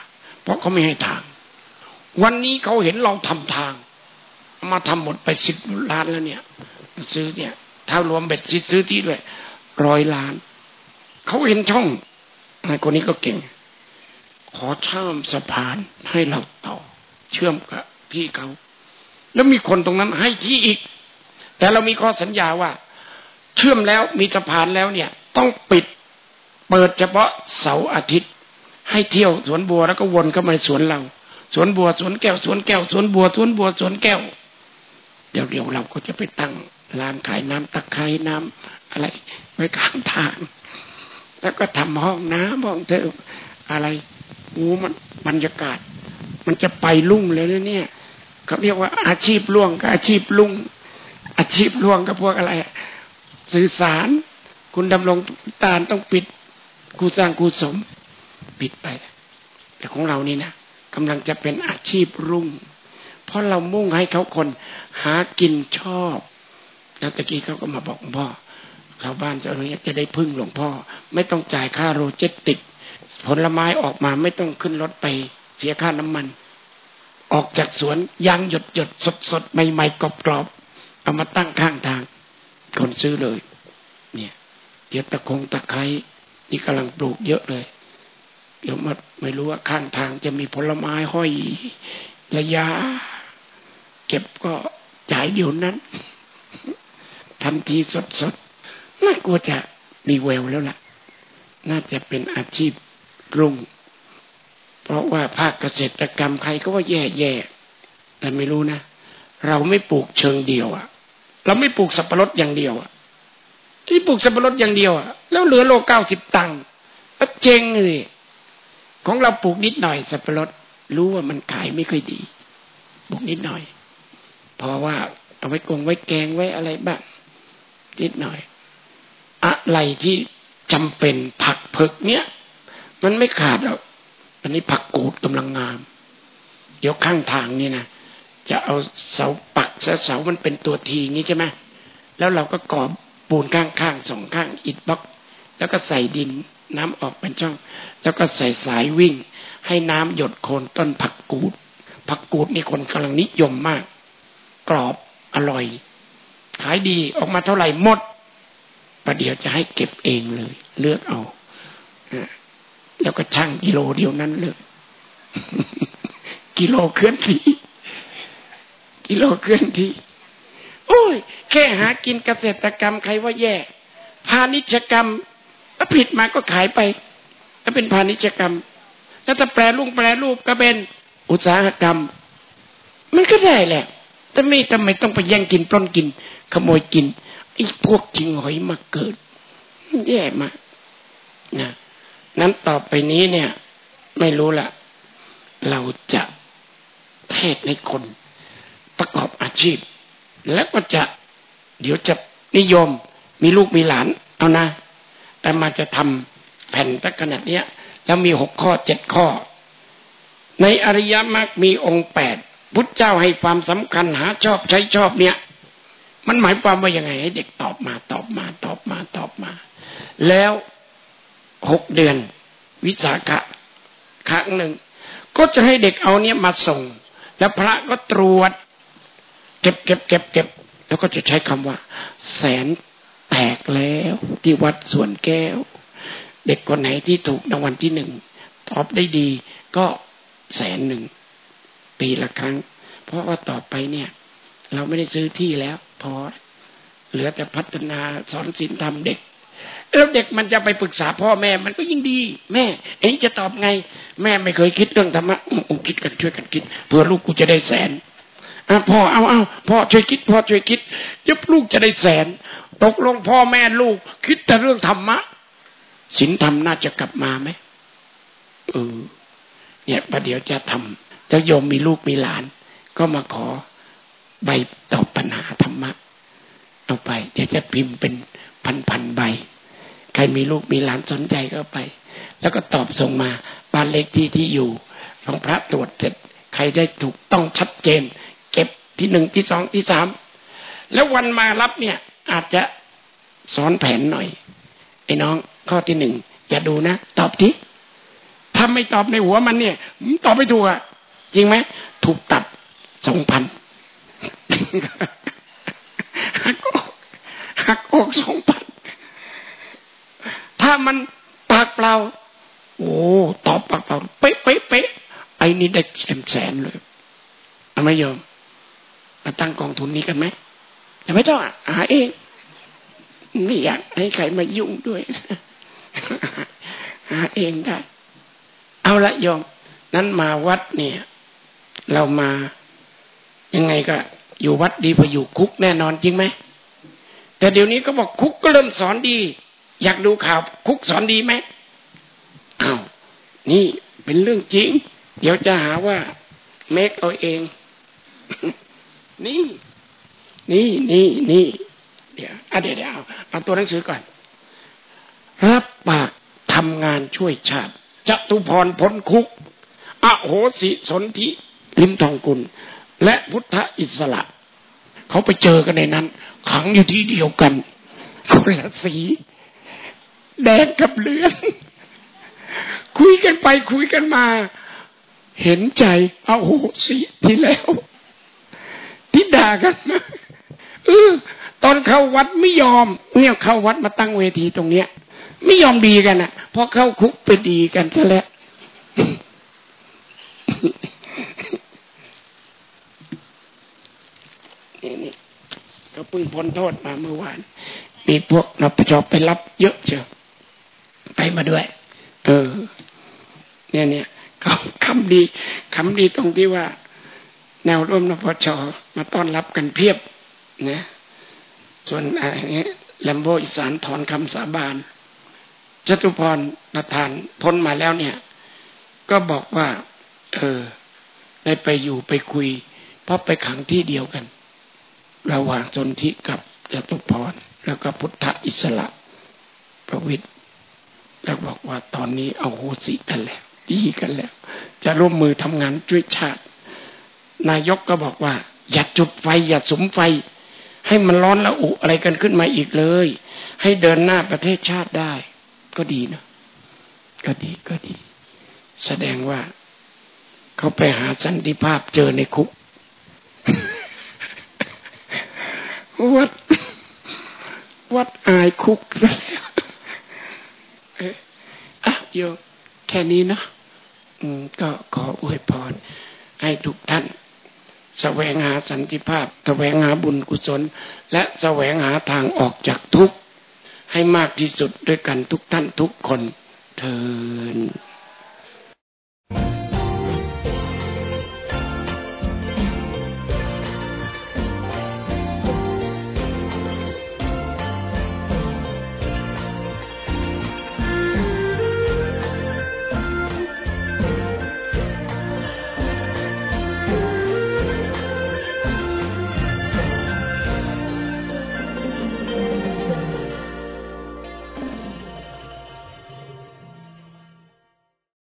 เพราะเขาไม่ให้ทางวันนี้เขาเห็นเราทำทางมาทำหมดไปสิบล้านแล้วเนี่ยซื้อเนี่ยถ้ารวมเบ็ดซิซื้อที่ด้วยร้อยล้านเขาเห็นช่องนายคนนี้ก็เก่งขอเชื่อมสะพานให้เราต่อเชื่อมกับที่เขาแล้วมีคนตรงนั้นให้ที่อีกแต่เรามีข้อสัญญาว่าเชื่อมแล้วมีสะพานแล้วเนี่ยต้องปิดเปิดเฉพาะเสาร์อาทิตย์ให้เที่ยวสวนบัวแล้วก็วนเข้ามาในสวนเราสวนบัวสวนแก้วสวนแก้วสวนบัวสวนบัวสวนแก้วเดี๋ยวเดี๋ยวเราก็จะไปตั้งร้านขายน้ำตะไคร้น้ำอะไรไว้ข้างทางแล้วก็ทำห้องน้ำห้องเธออะไรโอ้มันบรรยากาศมันจะไปลุ่งเลยนะเนี่ยเขาเรียกว่าอาชีพล่วงกับอาชีพลุ่งอาชีพล่วงกับพวกอะไรสื่อสารคุณดำรงตาลต้องปิดครูสร้างครูสมปิดไปแต่ของเรานี่นะกำลังจะเป็นอาชีพรุ่งเพราะเรามุ่งให้เขาคนหากินชอบแล้วตะกี้เขาก็มาบอกพ่อชาวบ้านจะอะไรจะได้พึ่งหลวงพ่อไม่ต้องจ่ายค่าโรเจตติกผลไม้ออกมาไม่ต้องขึ้นรถไปเสียค่าน้ำมันออกจากสวนยางหยดหยดสดสดใหม่ๆกรอบกรอบเอามาตั้งข้างทางคนซื้อเลยเนี่ยเดี๋ยวตะคงตะไคร้นี่กำลังปลูกเยอะเลยเดี๋ยวมาไม่รู้ว่าข้างทางจะมีผลไม้ห้อยระยะเก็บก็จ่ายเดี๋ยวนั้นทันทีสดสดน่ากลัวจะมีแววแล้วล่ะน่าจะเป็นอาชีพรุ่งเพราะว่าภาคเกษตรกรรมใครก็ว่าแย่ๆแต่ไม่รู้นะเราไม่ปลูกเชิงเดียวอ่ะเราไม่ปลูกสับปะรดอย่างเดียวอ่ะที่ปลูกสับปะรดอย่างเดียวอ่ะแล้วเหลือโลเก้าสิบตังค์ก็เจ๊งเลยของเราปลูกนิดหน่อยสับปะรดรู้ว่ามันขายไม่ค่อยดีปลูกนิดหน่อยเพราะว่าเอาไว้กงไว้แกงไว้อะไรบ้างนิดหน่อยอะไรที่จำเป็นผักเผือกเนี้ยมันไม่ขาดหรอกอันนี้ผักกูดกำลังงามเดี๋ยวข้างทางนี่นะจะเอาเสาปักเสามันเป็นตัวทีงี้ใช่ไหมแล้วเราก็ก่อปูนข้างๆสองข้างอิฐบล็อกแล้วก็ใส่ดินน้ำออกเป็นช่องแล้วก็ใส่สายวิ่งให้น้ำหยดโคนต้นผักกูดผักกูดนี่คนกำลังนิยมมากกรอบอร่อยขายดีออกมาเท่าไหร่หมดประเดี๋ยวจะให้เก็บเองเลยเลือกเอาแล้วก็ชั่งกิโลเดียวนั้นเลยกิโลเคลื่อนที่กิโลเคลื่อนที่โอ้ยแค่หากินเกษตรกรรมใครว่าแย่พาณิชยกรรมก็ผิดมาก็ขายไปก็เป็นพาณิชยกรรมแล้วถ้าแปรรูปแปรรูปก็เป็นอุตสาหกรรมมันก็ได้แหละแต่ไม่ทำไมต้องไปแย่งกินปล้นกินขโมยกินไอ้พวกจริงหอยมาเกิดแย่มากนะนั้นต่อไปนี้เนี่ยไม่รู้ละเราจะเทศในคนประกอบอาชีพแล้วก็จะเดี๋ยวจะนิยมมีลูกมีหลานเอานะแต่มาจะทำแผ่นตั้งขนาดเนี้ยแล้วมีหกข้อเจ็ดข้อในอริยมรรคมีองค์แปดพุทธเจ้าให้ความสำคัญหาชอบใช้ชอบเนี่ยมันหมายความว่ายังไงให้เด็กตอบมาตอบมาตอบมาตอบมาแล้วหกเดือนวิสาขะครั้งหนึ่งก็จะให้เด็กเอาเนี่ยมาส่งแล้วพระก็ตรวจเก็บเก็บเก็บเก็บแล้วก็จะใช้คำว่าแสนแตกแล้วที่วัดสวนแก้วเด็กคนไหนที่ถูกรางวัลที่หนึ่งตอบได้ดีก็แสนหนึ่งปีละครั้งเพราะว่าต่อไปเนี่ยเราไม่ได้ซื้อที่แล้วพอเหลือแต่พัฒนาสอนศีลธรรมเด็กแล้วเด็กมันจะไปปรึกษาพ่อแม่มันก็ยิ่งดีแม่เอ็งจะตอบไงแม่ไม่เคยคิดเรื่องธรรมะอุ้มคิดกันช่วยกันคิดเพื่อลูกกูจะได้แสนอ่ะพ่อเอาเอาพ่อช่วยคิดพ่อช่วยคิดเดี๋ยวลูกจะได้แสนตกลงพ่อแม่ลูกคิดแต่เรื่องธรรมะศีลธรรมน่าจะกลับมาไหมเออเนี่ยประเดี๋ยวจะทำแล้วโยมมีลูกมีหลานก็มาขอใบตอบปัญหาธรรมะเอาไปเดี๋ยวจะพิมพ์เป็นพันๆใบใครมีลูกมีหลานสนใจก็ไปแล้วก็ตอบส่งมาบ้านเลขที่ที่อยู่ของพระตรวจเสร็จใครได้ถูกต้องชัดเจนเก็บที่หนึ่งที่สองที่สามแล้ววันมารับเนี่ยอาจจะสอนแผนหน่อยไอ้น้องข้อที่หนึ่งอย่าดูนะตอบทีถ้าไม่ตอบในหัวมันเนี่ยตอบไม่ถูกอ่ะจริงไหมถูกตัดสองพันหักอกหักอกสองพันถ้ามันปากเปล่าโอ้ตอบปากเปล่าเป๊ะเป๊ะเป๊ะไอ้นี่ได้แสนแสนเลยเอาไหมโยมมาตั้งกองทุนนี้กันไหมแต่ไม่ต้องหาเองไม่อยากให้ใครมายุ่งด้วยหาเองได้เอาละโยมนั้นมาวัดเนี่ยเรามายังไงก็อยู่วัดดีกว่าอยู่คุกแน่นอนจริงไหมแต่เดี๋ยวนี้ก็บอกคุกก็เริ่มสอนดีอยากดูข่าวคุกสอนดีไหมอ้าวนี่เป็นเรื่องจริงเดี๋ยวจะหาว่าเมคเอาเองนี่นี่นี่นี่เดี๋ยวอ่ะเดี๋ยวเดี๋ยวเอาเอาตัวหนังสือก่อนรับปากทำงานช่วยชาติจตุพรพ้นคุกอโหสิสนธิลิมทองกุลและพุทธอิสระเขาไปเจอกันในนั้นขังอยู่ที่เดียวกันคนละสีแดงกับเหลืองคุยกันไปคุยกันมาเห็นใจอโหสิที่แล้วที่ด่ากันมาเออตอนเข้าวัดไม่ยอมเนี่ยเข้าวัดมาตั้งเวทีตรงเนี้ยไม่ยอมดีกันน่ะพอเข้าคุกไปดีกันซะแล้วนี่นี่ก็เพิ่งพ้นโทษมาเมื่อวานมีพวกนปช.ไปรับเยอะเชียวไปมาด้วยเออเนี่ยเนี่ยเขาคำดีคำดีตรงที่ว่าแนวร่วมนปช.มาต้อนรับกันเพียบนะส่วนอะไรเงี้ยแลมโบอีสานถอนคำสาบานจตุพรประธานพ้นมาแล้วเนี่ยก็บอกว่าเออได้ไปอยู่ไปคุยเพราะไปขังที่เดียวกันระหว่างสนธิกับจตุพรแล้วก็พุทธอิสระประวิตรแล้วบอกว่าตอนนี้เอาโหสิกันแล้วดีกันแล้วจะร่วมมือทำงานช่วยชาตินายกก็บอกว่าอย่าจุดไฟอย่าสุมไฟให้มันร้อนละอุอะไรกันขึ้นมาอีกเลยให้เดินหน้าประเทศชาติได้ก็ดีนะก็ดีก็ดีแสดงว่าเขาไปหาสันติภาพเจอในคุกวัดวัดอายคุกแล้วเอ๊ะอ่ะโยมแค่นี้นะอืมก็ขออวยพรให้ทุกท่านแสวงหาสันติภาพแสวงหาบุญกุศลและแสวงหาทางออกจากทุกข์ให้มากที่สุดด้วยกันทุกท่านทุกคนเทอญ